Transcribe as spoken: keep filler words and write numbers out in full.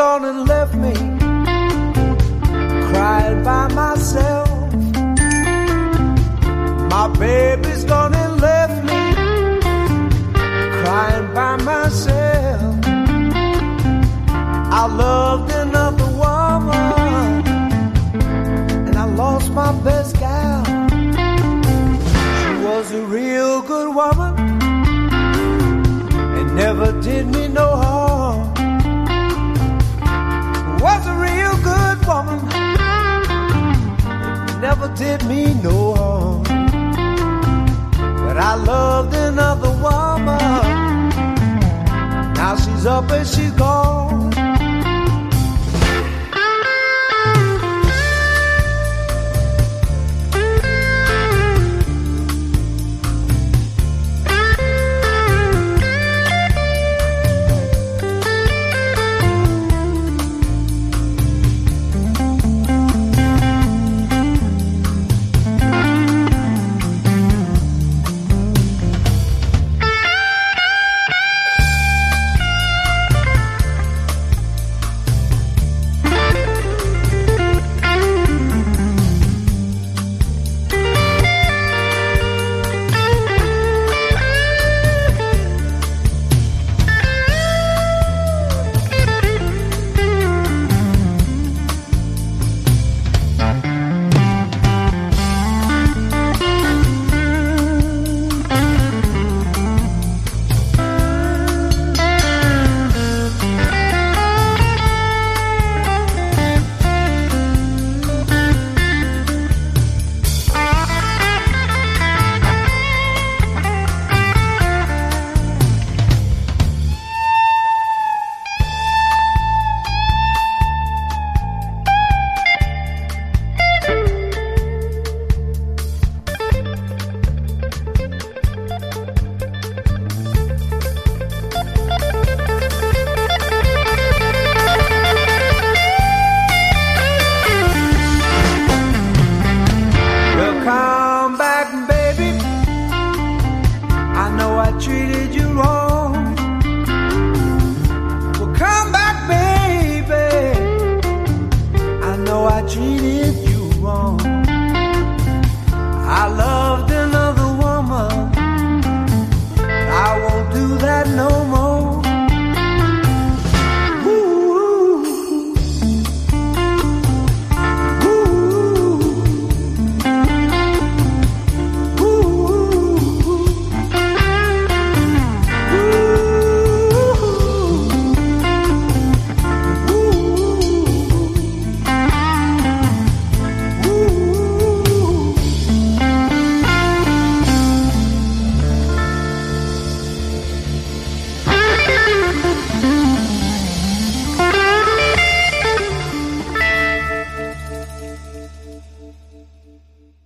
gone and left me, crying by myself. My baby's gone and left me, crying by myself. I loved another woman, and I lost my best gal. She was a real good woman, and never did me no harm. Was a real good woman, never did me no harm. But I loved another woman, now she's up and she's gone.